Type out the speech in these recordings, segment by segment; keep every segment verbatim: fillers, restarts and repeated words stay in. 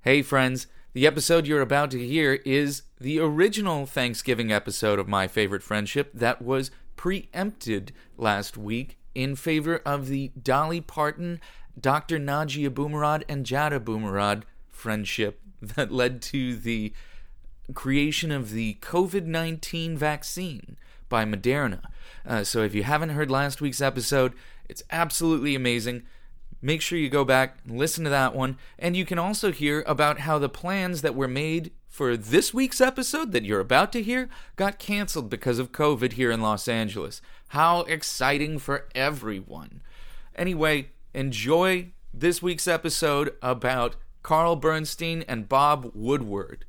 Hey friends, the episode you're about to hear is the original Thanksgiving episode of My Favorite Friendship that was preempted last week in favor of the Dolly Parton, Doctor Nadia Boomerad, and Jada Boomerad friendship that led to the creation of the covid nineteen vaccine by Moderna. Uh, so if you haven't heard last week's episode, it's absolutely amazing. Make sure you go back and listen to that one. And you can also hear about how the plans that were made for this week's episode that you're about to hear got canceled because of COVID here in Los Angeles. How exciting for everyone. Anyway, enjoy this week's episode about Carl Bernstein and Bob Woodward.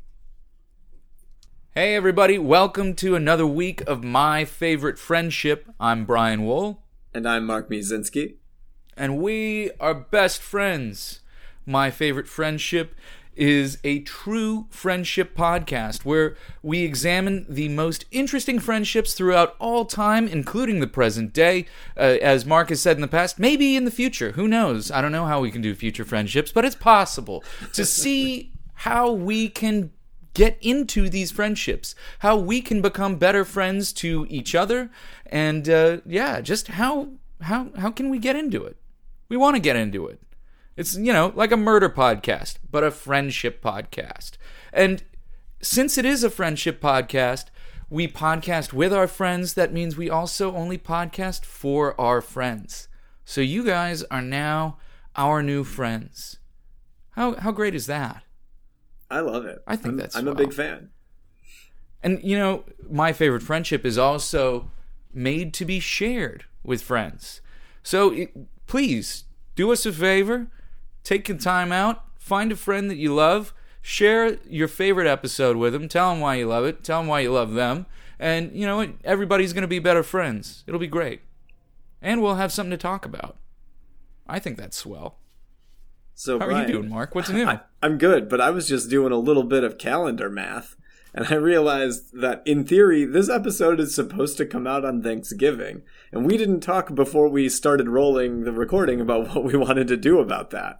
Hey everybody, welcome to another week of My Favorite Friendship. I'm Brian Wohl. And I'm Mark Miezinski. And we are best friends. My Favorite Friendship is a true friendship podcast where we examine the most interesting friendships throughout all time, including the present day. Uh, as Mark has said in the past, maybe in the future. Who knows? I don't know how we can do future friendships, but it's possible to see how we can get into these friendships, how we can become better friends to each other, and uh, yeah, just how how how can we get into it? We want to get into it. It's, you know, like a murder podcast, but a friendship podcast. And since it is a friendship podcast, we podcast with our friends. That means we also only podcast for our friends. So you guys are now our new friends. How how great is that? I love it. I think I'm, that's I'm well. a big fan. And, you know, My Favorite Friendship is also made to be shared with friends. So it, please do us a favor. Take your time out. Find a friend that you love. Share your favorite episode with them. Tell them why you love it. Tell them why you love them. And, you know what? Everybody's going to be better friends. It'll be great. And we'll have something to talk about. I think that's swell. So, How Brian, are you doing, Mark? What's new? I, I'm good, but I was just doing a little bit of calendar math, and I realized that, in theory, this episode is supposed to come out on Thanksgiving, and we didn't talk before we started rolling the recording about what we wanted to do about that.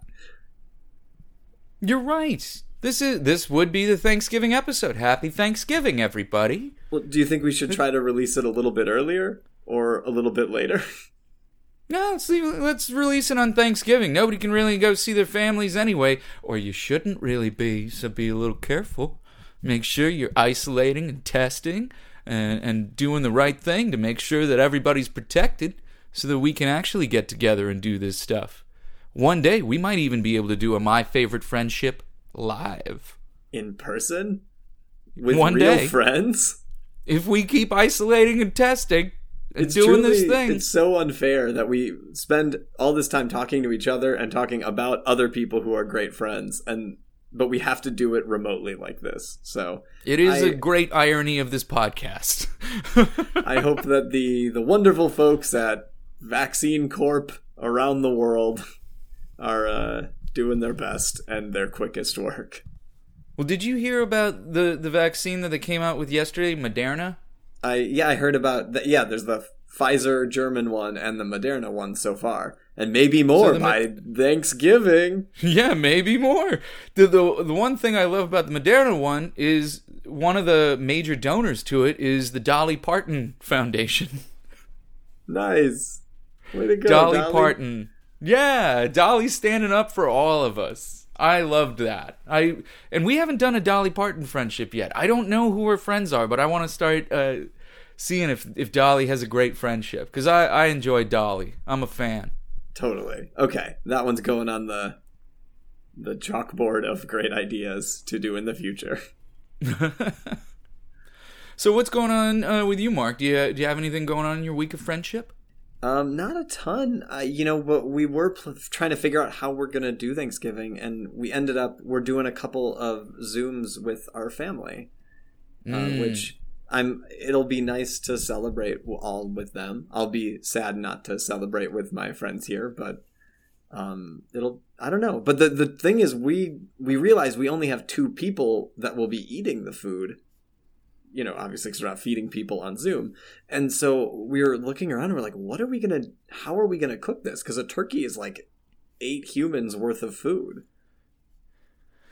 You're right. This is this would be the Thanksgiving episode. Happy Thanksgiving, everybody. Well, do you think we should try to release it a little bit earlier, or a little bit later? No, let's, leave, let's release it on Thanksgiving. Nobody can really go see their families anyway, or you shouldn't really be, so be a little careful. Make sure you're isolating and testing and, and doing the right thing to make sure that everybody's protected so that we can actually get together and do this stuff. One day, we might even be able to do a My Favorite Friendship live. In person? With One real day. friends? If we keep isolating and testing and It's doing truly, this thing. It's so unfair that we spend all this time talking to each other and talking about other people who are great friends, and but we have to do it remotely like this. So It is I, a great irony of this podcast. I hope that the the wonderful folks at Vaccine Corp around the world are uh, doing their best and their quickest work. Well, did you hear about the, the vaccine that they came out with yesterday, Moderna? I yeah, I heard about that. Yeah, there's the Pfizer German one and the Moderna one so far, and maybe more So by Thanksgiving. Yeah, maybe more. The, the the one thing I love about the Moderna one is one of the major donors to it is the Dolly Parton Foundation. Nice. Way to go, Dolly, Dolly Parton. Yeah, Dolly's standing up for all of us. I loved that. I and we haven't done a Dolly Parton friendship yet. I don't know who her friends are, but I want to start uh, seeing if, if Dolly has a great friendship. Because I, I enjoy Dolly. I'm a fan. Totally. Okay, that one's going on the the chalkboard of great ideas to do in the future. So what's going on uh, with you, Mark? Do you do you have anything going on in your week of friendship? Um, not a ton. Uh, you know, but we were pl- trying to figure out how we're gonna do Thanksgiving, and we ended up we're doing a couple of Zooms with our family, uh, Mm. which I'm. It'll be nice to celebrate all with them. I'll be sad not to celebrate with my friends here, but um, it'll. I don't know. But the the thing is, we we realize we only have two people that will be eating the food. You know, obviously, because we're not feeding people on Zoom. And so we were looking around and we're like, what are we going to, how are we going to cook this? Because a turkey is like eight humans worth of food.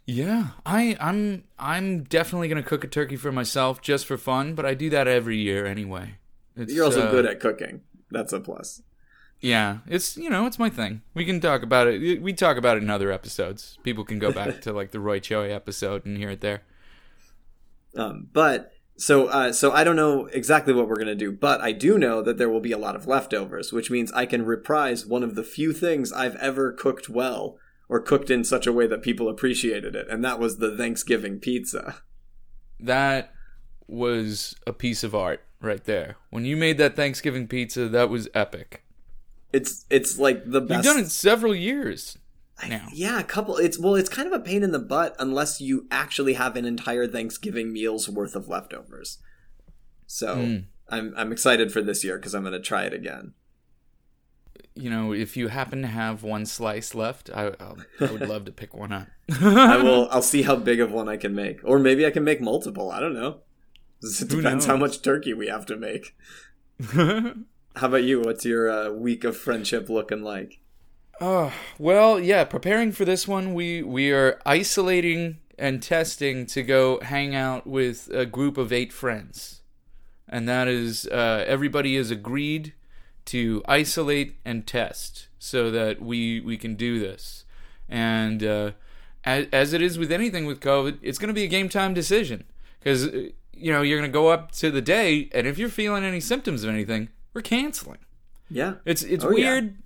Yeah, I, I'm I'm definitely gonna cook a turkey for myself just for fun, but I do that every year anyway. It's, You're also uh, good at cooking. That's a plus. Yeah, it's you know it's my thing. We can talk about it. We talk about it in other episodes. People can go back to like the Roy Choi episode and hear it there. Um, but so uh, so I don't know exactly what we're gonna do, but I do know that there will be a lot of leftovers, which means I can reprise one of the few things I've ever cooked well, or cooked in such a way that people appreciated it, and that was the Thanksgiving pizza. That was a piece of art right there. When you made that Thanksgiving pizza, that was epic. It's it's like the best. You've done it several years now. I, yeah, a couple. It's well, it's kind of a pain in the butt unless you actually have an entire Thanksgiving meal's worth of leftovers. So mm. I'm I'm excited for this year because I'm going to try it again. You know, if you happen to have one slice left, I I'll, I would love to pick one up. I will. I'll see how big of one I can make, or maybe I can make multiple. I don't know. It depends how much turkey we have to make. How about you? What's your uh, week of friendship looking like? Oh, well, yeah. Preparing for this one, we we are isolating and testing to go hang out with a group of eight friends, and that is uh, everybody is agreed to isolate and test so that we we can do this. And uh, as, as it is with anything with COVID, it's going to be a game time decision because you know you're going to go up to the day, and if you're feeling any symptoms of anything, we're canceling. Yeah, it's it's oh, weird. Yeah.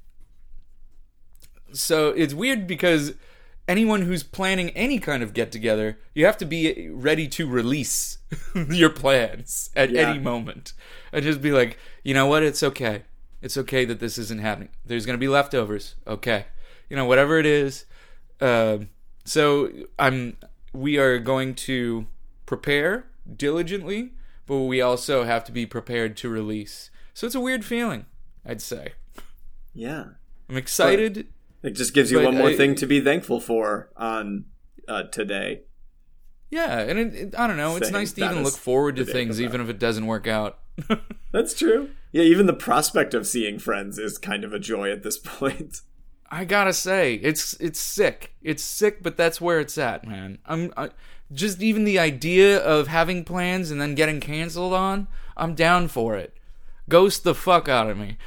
So it's weird because anyone who's planning any kind of get together, you have to be ready to release your plans at yeah. any moment, and just be like, you know what, it's okay. It's okay that this isn't happening. There's going to be leftovers. Okay. You know, whatever it is. Uh, so I'm. we are going to prepare diligently, but we also have to be prepared to release. So it's a weird feeling, I'd say. Yeah. I'm excited. But it just gives you one more I, thing to be thankful for on uh, today. Yeah, and it, it, I don't know. It's Saying nice to even look forward to things, even if it doesn't work out. That's true. Yeah, even the prospect of seeing friends is kind of a joy at this point. I gotta say, it's it's sick. It's sick, but that's where it's at, man. I'm I, just even the idea of having plans and then getting canceled on. I'm down for it. Ghost the fuck out of me.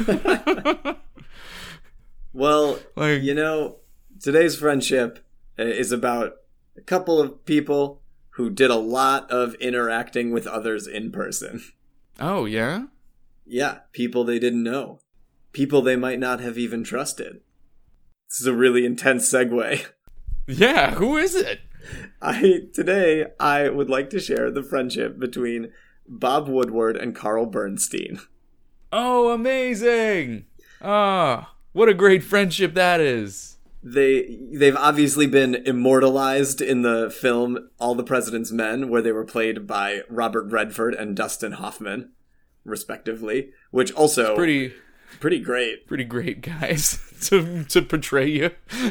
Well, like, you know, today's friendship is about a couple of people who did a lot of interacting with others in person. Oh, yeah? Yeah, people they didn't know. People they might not have even trusted. This is a really intense segue. Yeah, who is it? I Today, I would like to share the friendship between Bob Woodward and Carl Bernstein. Oh, amazing! Ah, oh, what a great friendship that is. They, they've obviously been immortalized in the film All the President's Men, where they were played by Robert Redford and Dustin Hoffman, respectively, which also... It's pretty... Pretty great. Pretty great guys to, to portray you.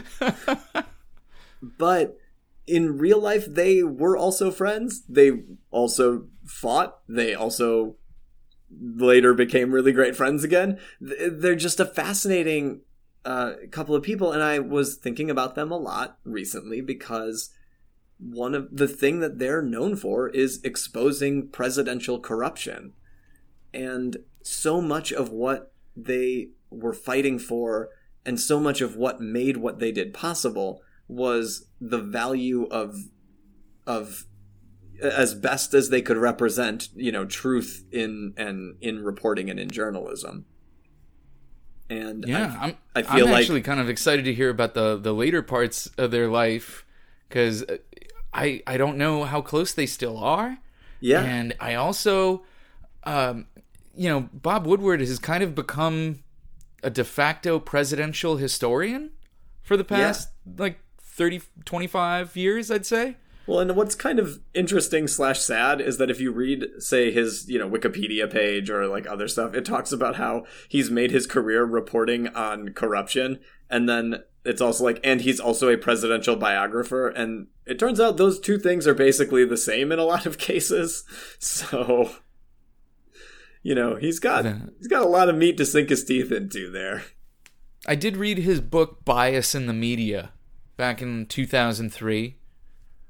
But in real life, they were also friends. They also fought. They also later became really great friends again. They're just a fascinating uh, couple of people, and I was thinking about them a lot recently because one of the thing that they're known for is exposing presidential corruption. And so much of what they were fighting for and so much of what made what they did possible was the value of of as best as they could represent, you know, truth in and in reporting and in journalism. And yeah, I, I'm I feel I'm like, actually kind of excited to hear about the the later parts of their life because I I don't know how close they still are. Yeah, and I also um you know, Bob Woodward has kind of become a de facto presidential historian for the past yeah. like thirty, twenty-five years, I'd say. Well, and what's kind of interesting slash sad is that if you read, say, his, you know, Wikipedia page or like other stuff, it talks about how he's made his career reporting on corruption. And then it's also like, and he's also a presidential biographer. And it turns out those two things are basically the same in a lot of cases. So, you know, he's got he's got a lot of meat to sink his teeth into there. I did read his book, Bias in the Media, back in two thousand three.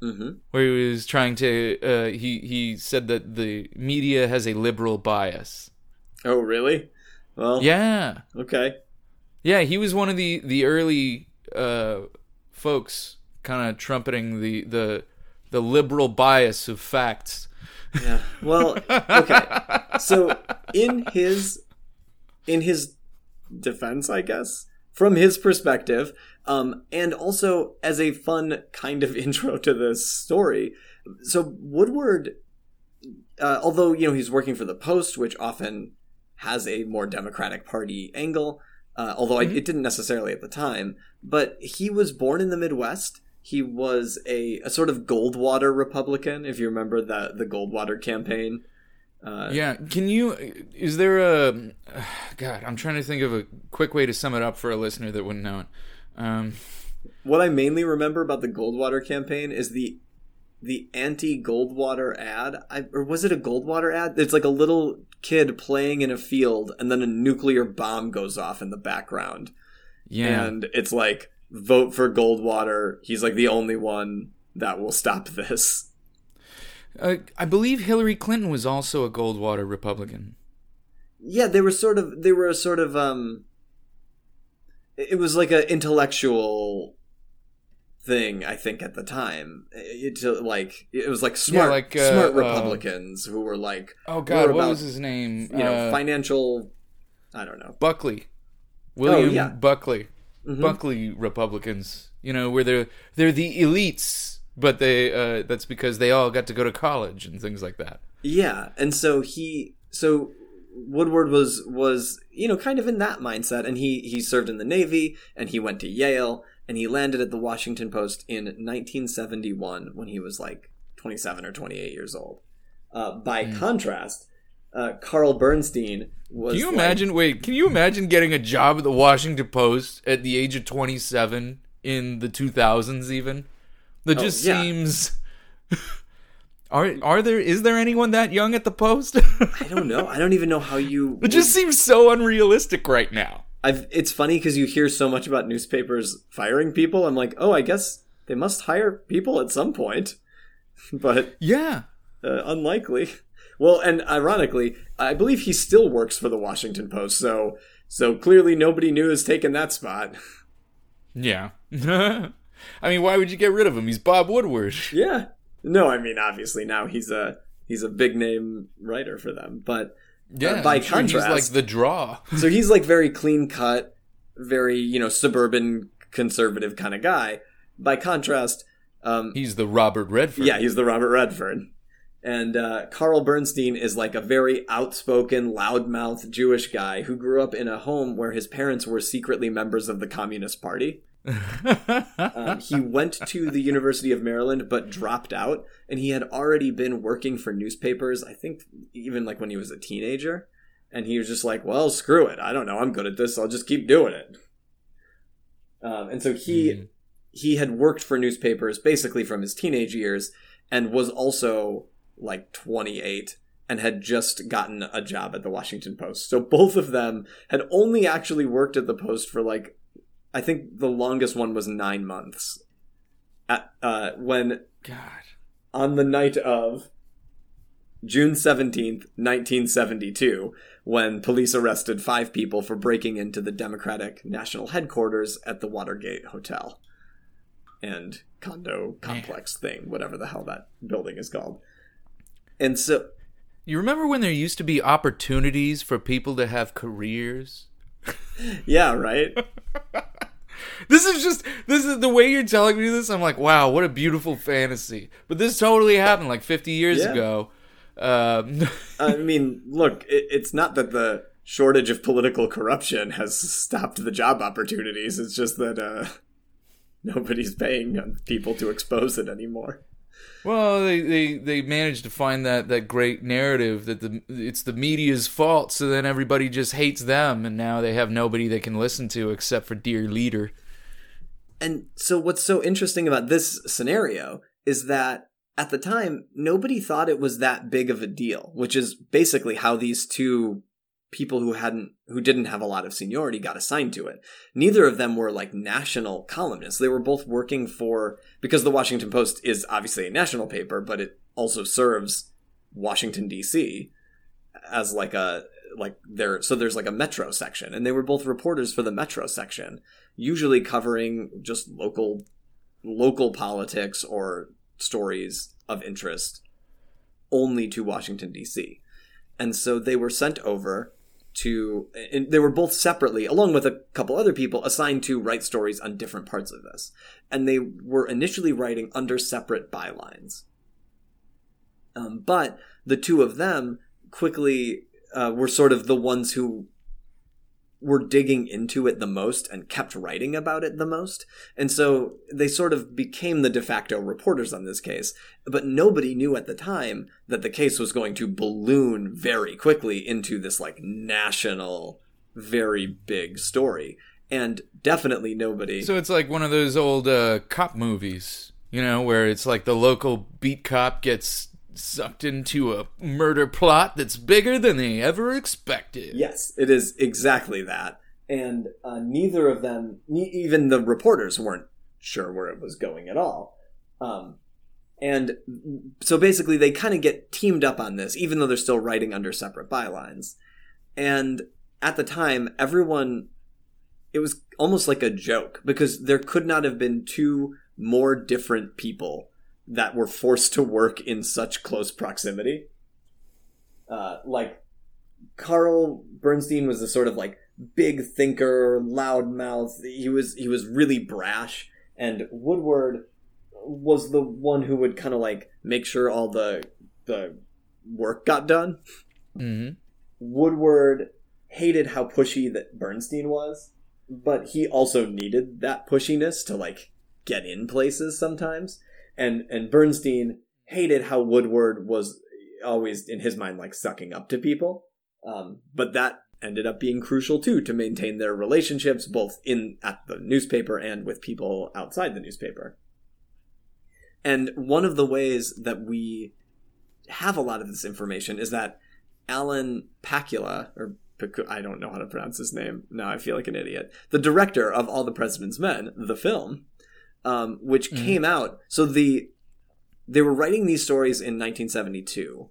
mm-hmm. where he was trying to. Uh, he he said that the media has a liberal bias. Oh, really? Well, yeah, okay, yeah. He was one of the the early uh, folks, kind of trumpeting the the the liberal bias of facts. Yeah. Well, okay. So in his in his defense, I guess, from his perspective, um, and also as a fun kind of intro to this story, so Woodward, uh, although you know he's working for the Post, which often has a more Democratic Party angle, uh, although mm-hmm. I, it didn't necessarily at the time, but he was born in the Midwest. He was a, a sort of Goldwater Republican, if you remember the the Goldwater campaign. Uh, yeah, can you? Is there a? God, I'm trying to think of a quick way to sum it up for a listener that wouldn't know it. Um, what I mainly remember about the Goldwater campaign is the the anti-Goldwater ad, I, or was it a Goldwater ad? It's like a little kid playing in a field, and then a nuclear bomb goes off in the background. Yeah, and it's like, vote for Goldwater. He's like the only one that will stop this. Uh, I believe Hillary Clinton was also a Goldwater Republican. Yeah, they were sort of. They were a sort of. Um, it was like an intellectual thing, I think, at the time. It like it was like smart, yeah, like, uh, smart Republicans uh, who were like. Oh God, what about, was his name? You know, uh, financial. I don't know. Buckley, William oh, yeah. Buckley. Mm-hmm. Buckley Republicans, you know, where they're they're the elites, but they uh, that's because they all got to go to college and things like that. Yeah, and so he, so Woodward was was you know kind of in that mindset, and he he served in the Navy, and he went to Yale, and he landed at the Washington Post in nineteen seventy-one when he was like twenty-seven or twenty-eight years old. Uh, by mm. contrast, uh, Carl Bernstein. Was can you like, imagine? Wait, can you imagine getting a job at the Washington Post at the age of twenty-seven in the two thousands? Even that oh, just yeah. seems. are are there? Is there anyone that young at the Post? I don't know. I don't even know how you. It would... just seems so unrealistic right now. I've. It's funny because you hear so much about newspapers firing people. I'm like, oh, I guess they must hire people at some point, but yeah, uh, unlikely. Well, and ironically, I believe he still works for the Washington Post, so so clearly nobody new has taken that spot. Yeah. I mean, why would you get rid of him? He's Bob Woodward. Yeah. No, I mean, obviously now he's a he's a big name writer for them, but yeah, uh, by I'm sure contrast, he's like the draw. So he's like very clean cut, very, you know, suburban conservative kind of guy. By contrast, um, he's the Robert Redford. Yeah, he's the Robert Redford. And uh, Carl Bernstein is like a very outspoken, loudmouth Jewish guy who grew up in a home where his parents were secretly members of the Communist Party. um, he went to the University of Maryland but dropped out, and he had already been working for newspapers, I think even like when he was a teenager. And he was just like, well, screw it. I don't know. I'm good at this. I'll just keep doing it. Um, and so he mm. he had worked for newspapers basically from his teenage years and was also like twenty-eight and had just gotten a job at the Washington Post. So both of them had only actually worked at the Post for like, I think the longest one was nine months. At uh, when God on the night of June seventeenth, nineteen seventy-two, when police arrested five people for breaking into the Democratic National Headquarters at the Watergate Hotel and condo complex Man. thing, whatever the hell that building is called. And so, you remember when there used to be opportunities for people to have careers? Yeah, right? This is just, this is the way you're telling me this. I'm like, wow, what a beautiful fantasy. But this totally happened like fifty years yeah. ago. Um, I mean, look, it, it's not that the shortage of political corruption has stopped the job opportunities. It's just that uh, nobody's paying people to expose it anymore. Well, they, they, they managed to find that, that great narrative that the it's the media's fault, so then everybody just hates them, and now they have nobody they can listen to except for Dear Leader. And so what's so interesting about this scenario is that at the time, nobody thought it was that big of a deal, which is basically how these two people who hadn't who didn't have a lot of seniority got assigned to it. Neither of them were like national columnists. They were both working for, because the Washington Post is obviously a national paper, but it also serves Washington D C as like a like there so there's like a metro section, and they were both reporters for the metro section, usually covering just local local politics or stories of interest only to Washington D C. And so they were sent over to, and they were both separately, along with a couple other people, assigned to write stories on different parts of this. And they were initially writing under separate bylines. Um, but the two of them quickly uh, were sort of the ones who were digging into it the most and kept writing about it the most. And so they sort of became the de facto reporters on this case. But nobody knew at the time that the case was going to balloon very quickly into this like national, very big story. And definitely nobody... So it's like one of those old uh, cop movies, you know, where it's like the local beat cop gets sucked into a murder plot that's bigger than they ever expected. Yes, it is exactly that. And uh, neither of them, ne- even the reporters, weren't sure where it was going at all. Um, and so basically they kind of get teamed up on this, even though they're still writing under separate bylines. And at the time, everyone, it was almost like a joke, because there could not have been two more different people that were forced to work in such close proximity. Uh, like, Carl Bernstein was a sort of like big thinker, loudmouth. He was he was really brash, and Woodward was the one who would kind of like make sure all the the work got done. Mm-hmm. Woodward hated how pushy that Bernstein was, but he also needed that pushiness to like get in places sometimes. And and Bernstein hated how Woodward was always, in his mind, like sucking up to people. Um, but that ended up being crucial, too, to maintain their relationships, both in at the newspaper and with people outside the newspaper. And one of the ways that we have a lot of this information is that Alan Pakula, or I don't know how to pronounce his name. Now I feel like an idiot. The director of All the President's Men, the film, Um, which mm. came out. So the they were writing these stories in nineteen seventy-two,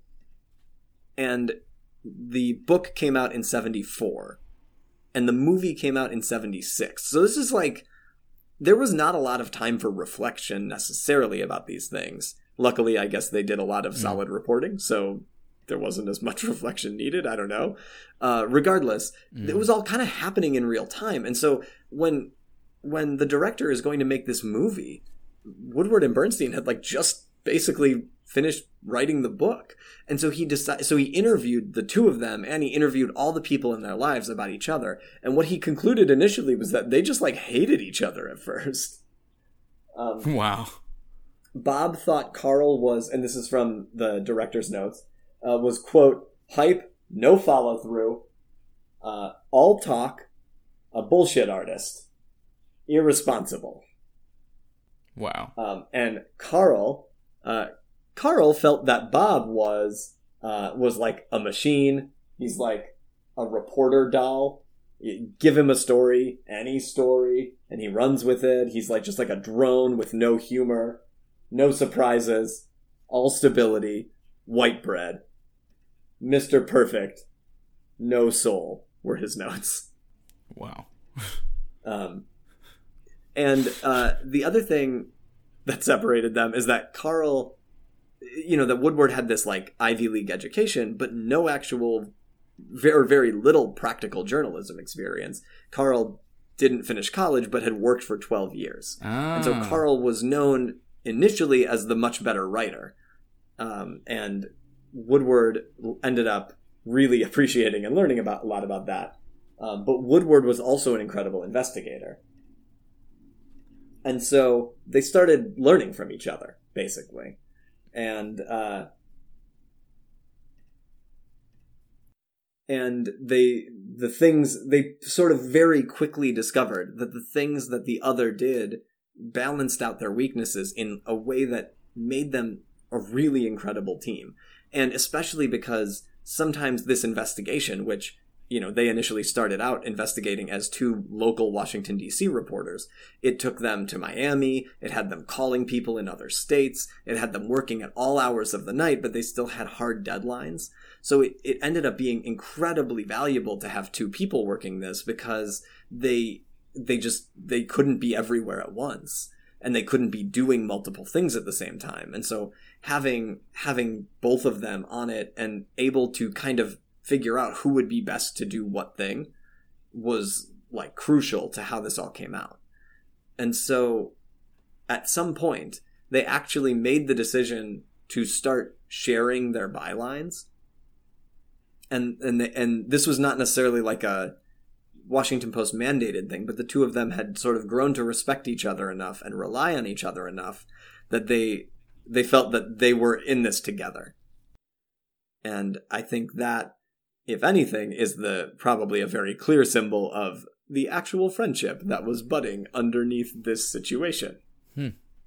and the book came out in seventy-four, and the movie came out in seventy-six. So this is like, there was not a lot of time for reflection necessarily about these things. Luckily, I guess they did a lot of mm. solid reporting, so there wasn't as much reflection needed. I don't know. Uh, regardless, mm. it was all kind of happening in real time. And so when when the director is going to make this movie, Woodward and Bernstein had like just basically finished writing the book. And so he decided, so he interviewed the two of them, and he interviewed all the people in their lives about each other. And what he concluded initially was that they just like hated each other at first. Um, wow. Bob thought Carl was, and this is from the director's notes, uh, was, quote, hype, no follow through, uh, all talk, a bullshit artist. Irresponsible. Wow. Um, and Carl, uh, Carl felt that Bob was uh, was like a machine. He's like a reporter doll. You give him a story, any story, and he runs with it. He's like just like a drone with no humor, no surprises, all stability, white bread, Mister Perfect, no soul were his notes. Wow. um. And uh, the other thing that separated them is that Carl, you know, that Woodward had this like Ivy League education, but no actual, very, very little practical journalism experience. Carl didn't finish college, but had worked for twelve years. Ah. And so Carl was known initially as the much better writer. Um, and Woodward ended up really appreciating and learning about a lot about that. Um, but Woodward was also an incredible investigator. And so they started learning from each other, basically. And uh, and they the things they sort of very quickly discovered that the things that the other did balanced out their weaknesses in a way that made them a really incredible team. And especially because sometimes this investigation, which, you know, they initially started out investigating as two local Washington, D C reporters. It took them to Miami. It had them calling people in other states. It had them working at all hours of the night, but they still had hard deadlines. So it, it ended up being incredibly valuable to have two people working this because they they just they couldn't be everywhere at once. And they couldn't be doing multiple things at the same time. And so having having both of them on it and able to kind of figure out who would be best to do what thing was like crucial to how this all came out. And so at some point, they actually made the decision to start sharing their bylines. And and the, and this was not necessarily like a Washington Post mandated thing, but the two of them had sort of grown to respect each other enough and rely on each other enough that they they felt that they were in this together. And I think that, if anything, is the probably a very clear symbol of the actual friendship that was budding underneath this situation. Hmm.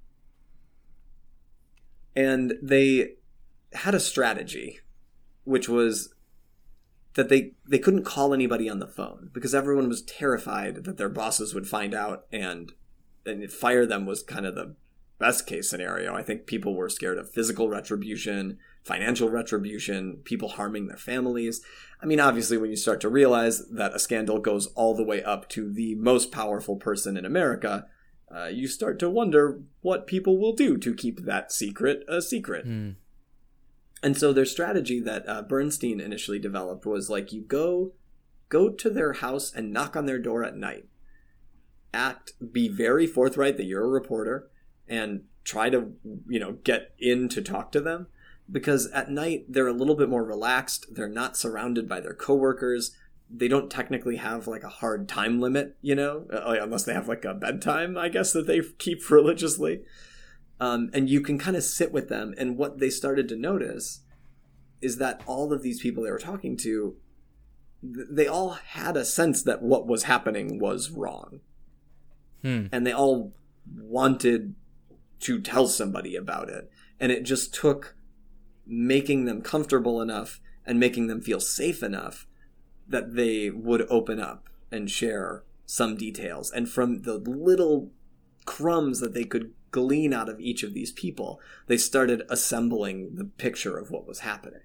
And they had a strategy, which was that they, they couldn't call anybody on the phone because everyone was terrified that their bosses would find out and, and fire them was kind of the best case scenario. I think people were scared of physical retribution, financial retribution, people harming their families. I mean, obviously, when you start to realize that a scandal goes all the way up to the most powerful person in America, uh, you start to wonder what people will do to keep that secret a secret. Mm. And so their strategy that uh, Bernstein initially developed was like, you go go to their house and knock on their door at night. Act, be very forthright that you're a reporter and try to, you know, get in to talk to them. Because at night, they're a little bit more relaxed. They're not surrounded by their coworkers. They don't technically have like a hard time limit, you know, unless they have like a bedtime, I guess, that they keep religiously. Um, and you can kind of sit with them. And what they started to notice is that all of these people they were talking to, they all had a sense that what was happening was wrong. Hmm. And they all wanted to tell somebody about it. And it just took making them comfortable enough and making them feel safe enough that they would open up and share some details. And from the little crumbs that they could glean out of each of these people, they started assembling the picture of what was happening.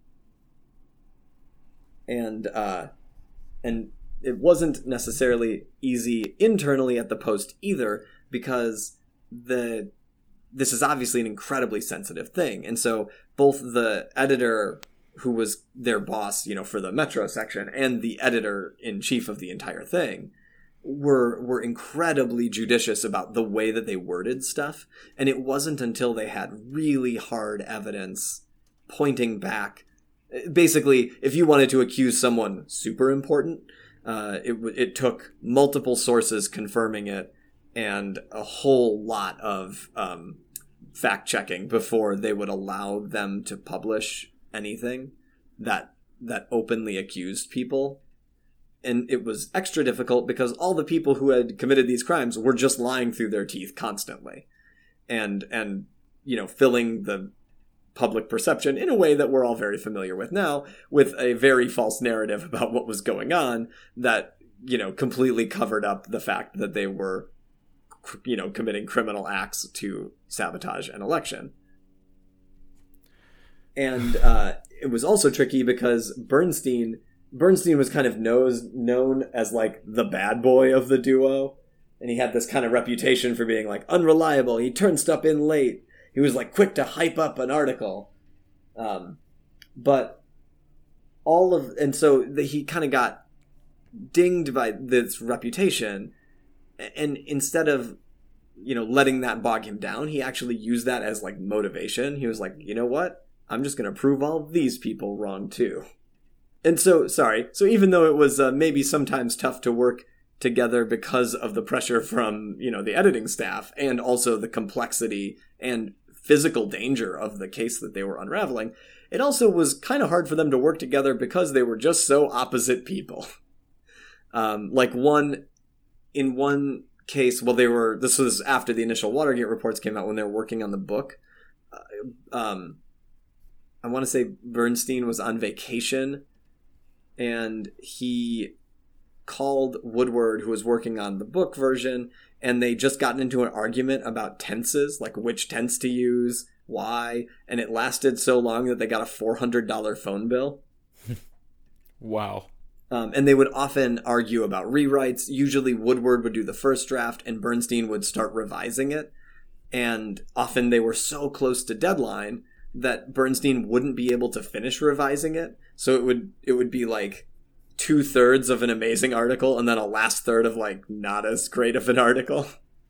And uh, and it wasn't necessarily easy internally at the Post either, because the this is obviously an incredibly sensitive thing. And so both the editor who was their boss, you know, for the Metro section, and the editor-in-chief of the entire thing were were incredibly judicious about the way that they worded stuff. And it wasn't until they had really hard evidence pointing back. Basically, if you wanted to accuse someone super important, uh, it it took multiple sources confirming it and a whole lot of um, fact-checking before they would allow them to publish anything that that openly accused people. And it was extra difficult because all the people who had committed these crimes were just lying through their teeth constantly and and you know filling the public perception in a way that we're all very familiar with now, with a very false narrative about what was going on that, you know, completely covered up the fact that they were, you know, committing criminal acts to sabotage an election. And uh, it was also tricky because Bernstein Bernstein was kind of knows, known as like the bad boy of the duo. And he had this kind of reputation for being like unreliable. He turned stuff in late. He was like quick to hype up an article. Um, but all of, and so the, he kind of got dinged by this reputation. And instead of, you know, letting that bog him down, he actually used that as like motivation. He was like, you know what? I'm just going to prove all these people wrong too. And so, sorry. So even though it was uh, maybe sometimes tough to work together because of the pressure from, you know, the editing staff and also the complexity and physical danger of the case that they were unraveling, it also was kind of hard for them to work together because they were just so opposite people. Um, like one, in one case, well, they were, this was after the initial Watergate reports came out when they were working on the book. Uh, um, I want to say Bernstein was on vacation and he called Woodward, who was working on the book version, and they just gotten into an argument about tenses, like which tense to use, why, and it lasted so long that they got a four hundred dollars phone bill. Wow. Um, and they would often argue about rewrites. Usually Woodward would do the first draft and Bernstein would start revising it. And often they were so close to deadline that Bernstein wouldn't be able to finish revising it. So it would it would be like two thirds of an amazing article and then a last third of like not as great of an article.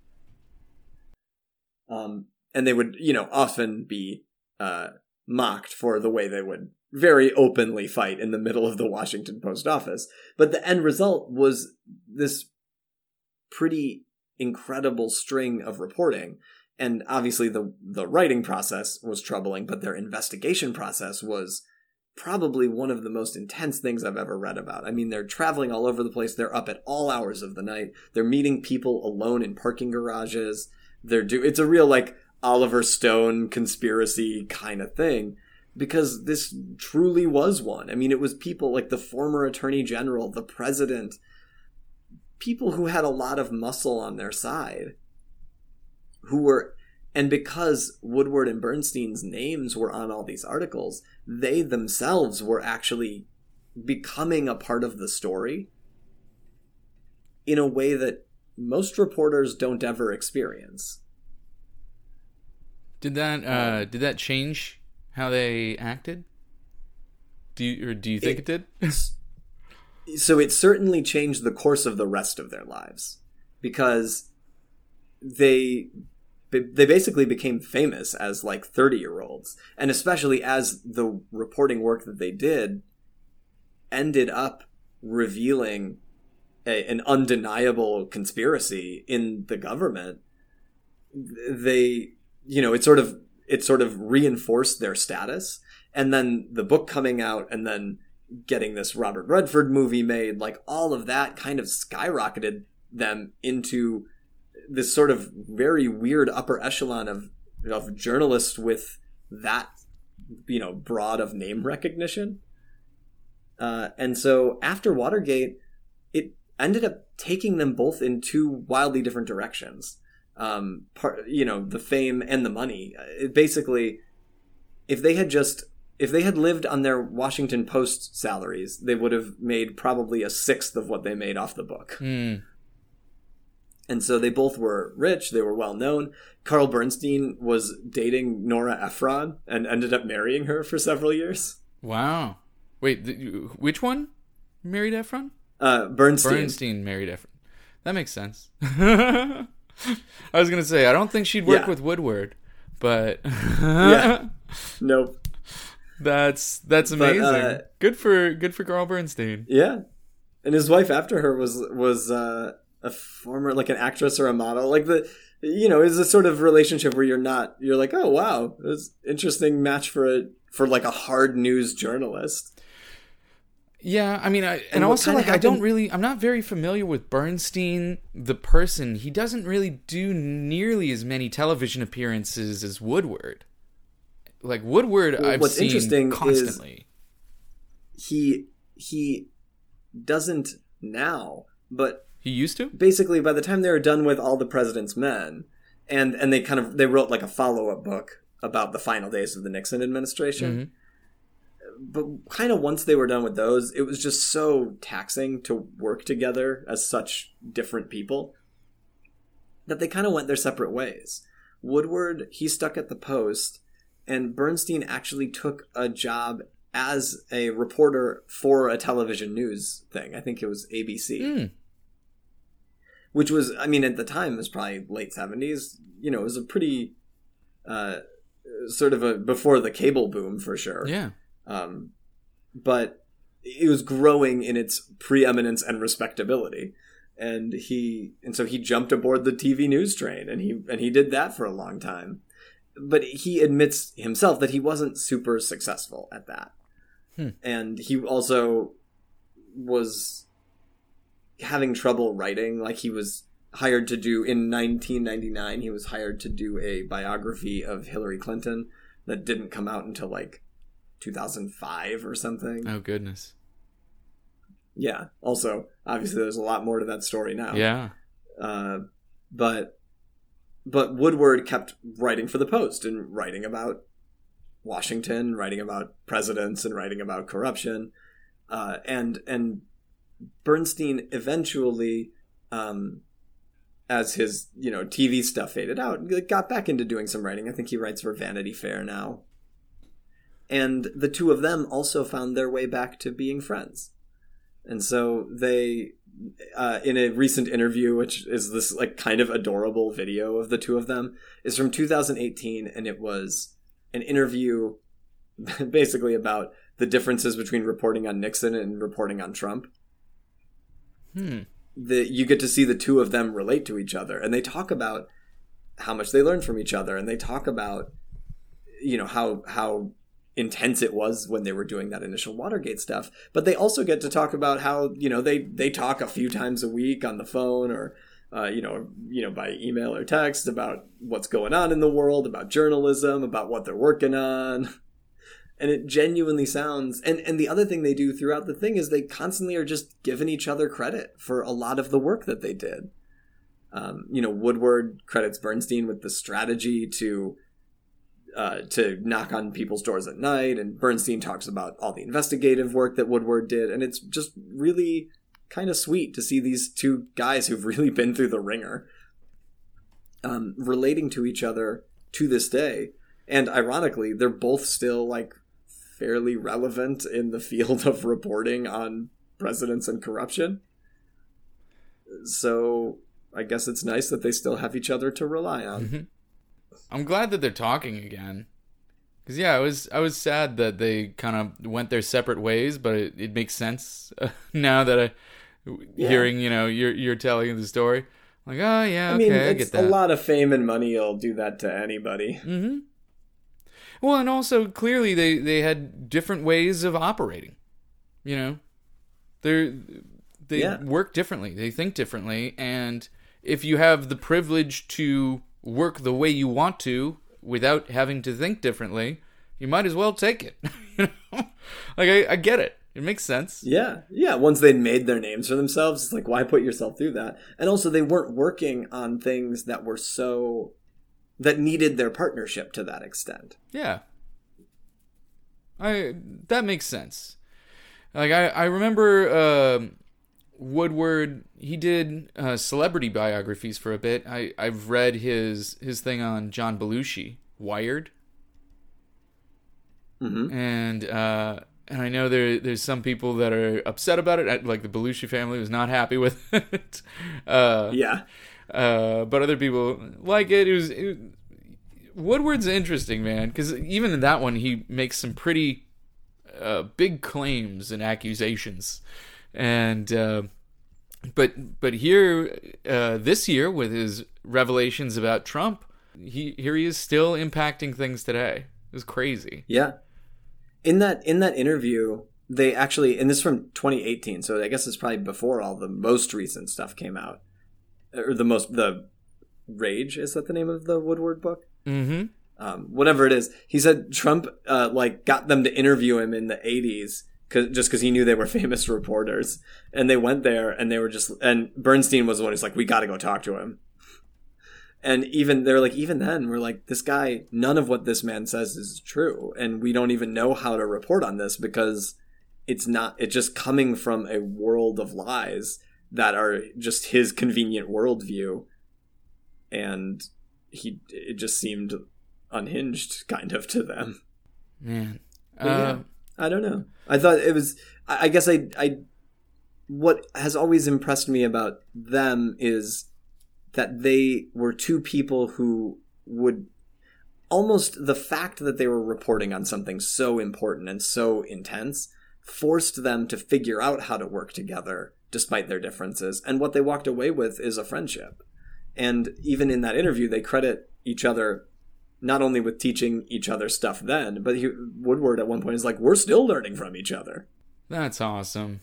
Um, and they would, you know, often be uh, mocked for the way they would very openly fight in the middle of the Washington Post office. But the end result was this pretty incredible string of reporting. And obviously the the writing process was troubling, but their investigation process was probably one of the most intense things I've ever read about. I mean, they're traveling all over the place. They're up at all hours of the night. They're meeting people alone in parking garages. They're do it's a real like Oliver Stone conspiracy kind of thing, because this truly was one. I mean, it was people like the former attorney general, the president, people who had a lot of muscle on their side, who were, and because Woodward and Bernstein's names were on all these articles, they themselves were actually becoming a part of the story in a way that most reporters don't ever experience. Did that uh, did that change how they acted? Do you, or do you think it, it did? So it certainly changed the course of the rest of their lives, because they they basically became famous as like thirty-year-olds, and especially as the reporting work that they did ended up revealing a, an undeniable conspiracy in the government. They, you know, it sort of it sort of reinforced their status, and then the book coming out, and then getting this Robert Redford movie made, like all of that kind of skyrocketed them into this sort of very weird upper echelon of of journalists with that, you know, broad of name recognition. Uh, and so after Watergate, it ended up taking them both in two wildly different directions. Um, part, you know, the fame and the money. It basically, if they had just, if they had lived on their Washington Post salaries, they would have made probably a sixth of what they made off the book. Mm. And so they both were rich. They were well known. Carl Bernstein was dating Nora Ephron and ended up marrying her for several years. Wow. Wait, th- which one married Ephron? Uh, Bernstein. Bernstein married Ephron. That makes sense. I was going to say, I don't think she'd work yeah. with Woodward, but... yeah. Nope. That's that's amazing. But, uh, good for good for Carl Bernstein. Yeah. And his wife after her was was uh, a former, like an actress or a model. Like the, you know, it's a sort of relationship where you're not, you're like, oh wow, it's an interesting match for a for like a hard news journalist. Yeah, I mean, I, and, and also like happened? I don't really, I'm not very familiar with Bernstein, the person. He doesn't really do nearly as many television appearances as Woodward. Like Woodward, well, I've what's seen interesting constantly. Is he he doesn't now, but he used to. Basically, by the time they were done with All the President's Men, and and they kind of they wrote like a follow up book about the final days of the Nixon administration. Mm-hmm. But kind of once they were done with those, it was just so taxing to work together as such different people that they kind of went their separate ways. Woodward, he stuck at the Post. And Bernstein actually took a job as a reporter for a television news thing. I think it was A B C. Mm. Which was, I mean, at the time, it was probably late seventies. You know, it was a pretty, uh, sort of a, before the cable boom, for sure. Yeah. Um, but it was growing in its preeminence and respectability. And he, and so he jumped aboard the T V news train, and he, and he did that for a long time. But he admits himself that he wasn't super successful at that. Hmm. And he also was having trouble writing. Like he was hired to do, in nineteen ninety-nine, he was hired to do a biography of Hillary Clinton that didn't come out until like two thousand five or something. Oh, goodness. Yeah. Also, obviously, there's a lot more to that story now. Yeah. Uh, but but Woodward kept writing for the Post and writing about Washington, writing about presidents, and writing about corruption. Uh, and and Bernstein eventually, um, as his you know T V stuff faded out, got back into doing some writing. I think he writes for Vanity Fair now. And the two of them also found their way back to being friends. And so they, uh, in a recent interview, which is this like kind of adorable video of the two of them, is from two thousand eighteen, and it was an interview basically about the differences between reporting on Nixon and reporting on Trump. Hmm. The, you get to see the two of them relate to each other, and they talk about how much they learned from each other, and they talk about, you know, how how intense it was when they were doing that initial Watergate stuff. But they also get to talk about how, you know, they they talk a few times a week on the phone or uh, you know you know by email or text about what's going on in the world, about journalism, about what they're working on. And it genuinely sounds, and, and the other thing they do throughout the thing is they constantly are just giving each other credit for a lot of the work that they did. Um, you know, Woodward credits Bernstein with the strategy to uh, to knock on people's doors at night, and Bernstein talks about all the investigative work that Woodward did, and it's just really kind of sweet to see these two guys who've really been through the ringer um, relating to each other to this day. And ironically, they're both still like fairly relevant in the field of reporting on presidents and corruption. So I guess it's nice that they still have each other to rely on. Mm-hmm. I'm glad that they're talking again. Because, yeah, I was I was sad that they kind of went their separate ways, but it, it makes sense uh, now that I, yeah. hearing, you know, you're, you're telling the story. Like, oh, yeah, I okay, mean, I get that. A lot of fame and money will do that to anybody. Mm-hmm. Well, and also, clearly, they, they had different ways of operating. You know? They're, they yeah. work differently. They think differently. And if you have the privilege to work the way you want to without having to think differently, you might as well take it. You know? Like, I, I get it. It makes sense. Yeah. Yeah. Once they'd made their names for themselves, it's like, why put yourself through that? And also, they weren't working on things that were so... that needed their partnership to that extent. Yeah. I that makes sense. Like, I, I remember uh, Woodward, he did uh, celebrity biographies for a bit. I, I've read his his thing on John Belushi, Wired. Mm-hmm. And uh, and I know there there's some people that are upset about it. Like, the Belushi family was not happy with it. uh, yeah. Uh, but other people like it. It was... It, Woodward's interesting, man, because even in that one, he makes some pretty uh, big claims and accusations, and uh, but but here uh, this year with his revelations about Trump, he here he is still impacting things today. It was crazy. Yeah, in that in that interview, they actually, and this is from twenty eighteen, so I guess it's probably before all the most recent stuff came out, or the most the Rage, is that the name of the Woodward book? Mm-hmm. Um, whatever it is, he said Trump uh, like got them to interview him in the eighties cause, just because he knew they were famous reporters, and they went there and they were just, and Bernstein was the one who's like, we got to go talk to him. And even they're like, even then we're like, this guy, none of what this man says is true, and we don't even know how to report on this because it's not, it's just coming from a world of lies that are just his convenient worldview, and he it just seemed unhinged kind of to them. Man. Uh, uh, yeah, I don't know. I thought it was, I, I guess I, I, what has always impressed me about them is that they were two people who would, almost the fact that they were reporting on something so important and so intense forced them to figure out how to work together despite their differences. And what they walked away with is a friendship. And even in that interview, they credit each other not only with teaching each other stuff then, but he, Woodward at one point is like, we're still learning from each other. That's awesome.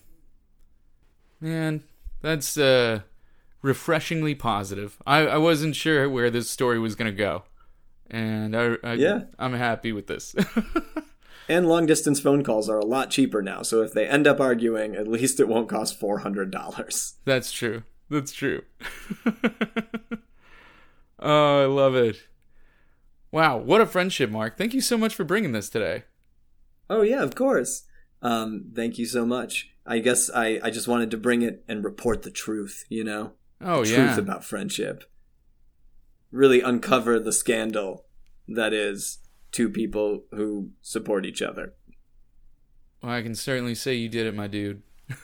Man, that's uh, refreshingly positive. I, I wasn't sure where this story was going to go. And I, I, yeah. I'm happy with this. And long distance phone calls are a lot cheaper now. So if they end up arguing, at least it won't cost four hundred dollars. That's true. That's true. Oh, I love it. Wow, what a friendship, Mark. Thank you so much for bringing this today. Oh, yeah, of course. Um, thank you so much. I guess I, I just wanted to bring it and report the truth, you know? Oh, the yeah. Truth about friendship. Really uncover the scandal that is two people who support each other. Well, I can certainly say you did it, my dude.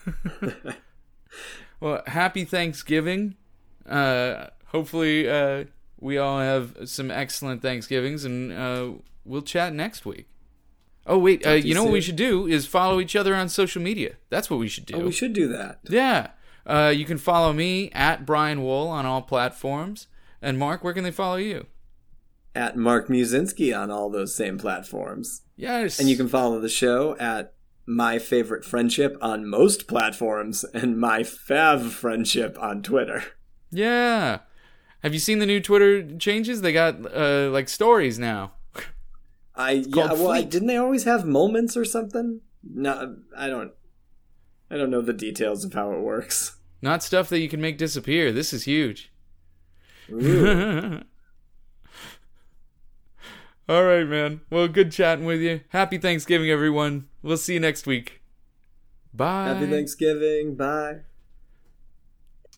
Well, happy Thanksgiving. Uh, hopefully uh, we all have some excellent Thanksgivings, and uh, we'll chat next week. Oh, wait, uh, you know what we should do is follow each other on social media. That's what we should do. Oh, we should do that. Yeah. Uh, you can follow me at Brian Wool on all platforms. And Mark, where can they follow you? At Mark Musinski on all those same platforms. Yes. And you can follow the show at My Favorite Friendship on most platforms and My Fav Friendship on Twitter. Yeah. Have you seen the new Twitter changes? They got, uh, like, stories now. I yeah, well, I, didn't they always have moments or something? No, I don't. I don't know the details of how it works. Not stuff that you can make disappear. This is huge. Ooh. All right, man. Well, good chatting with you. Happy Thanksgiving, everyone. We'll see you next week. Bye. Happy Thanksgiving. Bye.